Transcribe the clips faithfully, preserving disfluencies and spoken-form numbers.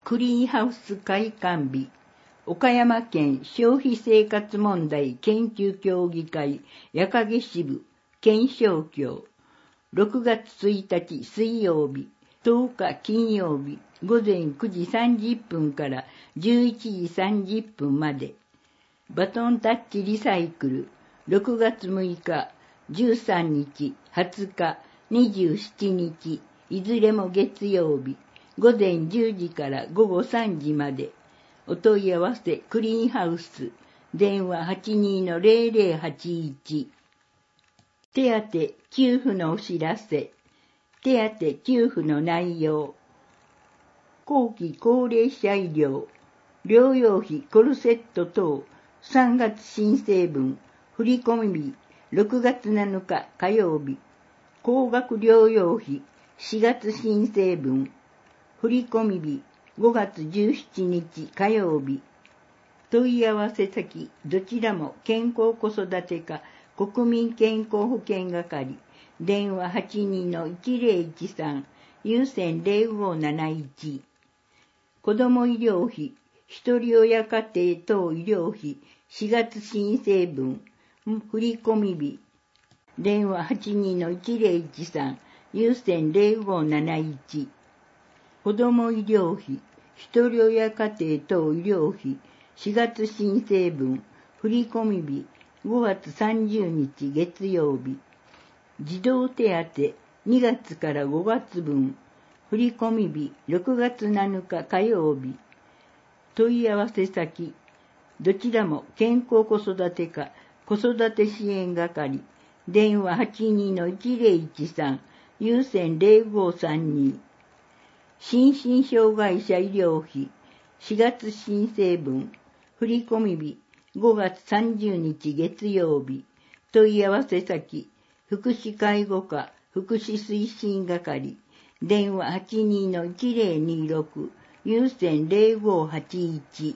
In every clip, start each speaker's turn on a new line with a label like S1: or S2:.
S1: クリーンハウス開館日、岡山県消費生活問題研究協議会矢掛支部検証協、ろくがつついたち水曜日、とおか金曜日、午前くじさんじゅっぷんからじゅういちじさんじゅっぷんまで、バトンタッチリサイクル、ろくがつむいか、じゅうさんにち、はつか、にじゅうしちにち、いずれも月曜日、午前じゅうじから午後さんじまで、お問い合わせクリーンハウス、電話 はちにーのぜろぜろはちいち。手当給付のお知らせ、手当給付の内容、後期高齢者医療、療養費コルセット等、さんがつ申請分、振込日、ろくがつなのか火曜日、高額療養費、しがつ申請分、振込日、ごがつじゅうしちにち火曜日、問い合わせ先、どちらも健康子育て課国民健康保険係、電話 はちにーのいちぜろいちさん、有線ぜろごーなないち。子ども医療費、一人親家庭等医療費、しがつ申請分、振込日、電話 はちにーのいちぜろいちさん、有線ぜろごーなないち。子ども医療費、一人親家庭等医療費、しがつ申請分、振込日、ごがつさんじゅうにち月曜日。児童手当、にがつからごがつ分、振込日、ろくがつなのか火曜日。問い合わせ先、どちらも健康子育て課子育て支援係、電話 はちにーのいちぜろいちさん、有線ぜろごーさんにー。心身障害者医療費、しがつ申請分、振込日、ごがつさんじゅうにち月曜日。問い合わせ先、福祉介護課福祉推進係、電話 はちにーのいちぜろにーろく、有線ぜろごーはちいち。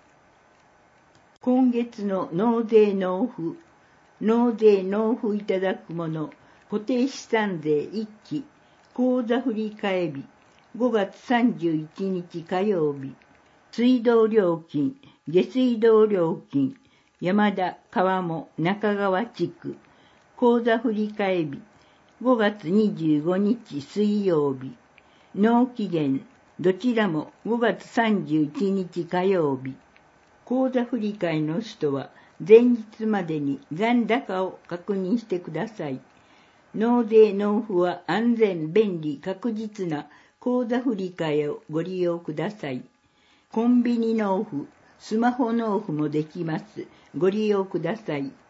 S1: 今月の納税納付、納税納付いただくもの、固定資産税いっき、口座振替日、ごがつさんじゅういちにち火曜日。水道料金、下水道料金、山田、川面、中川地区、口座振替日、ごがつにじゅうごにち水曜日。納期限、どちらもごがつさんじゅういちにち火曜日。口座振替の人は前日までに残高を確認してください。納税納付は安全、便利、確実な口座振替をご利用ください。コンビニ納付、スマホ納付もできます。ご利用ください。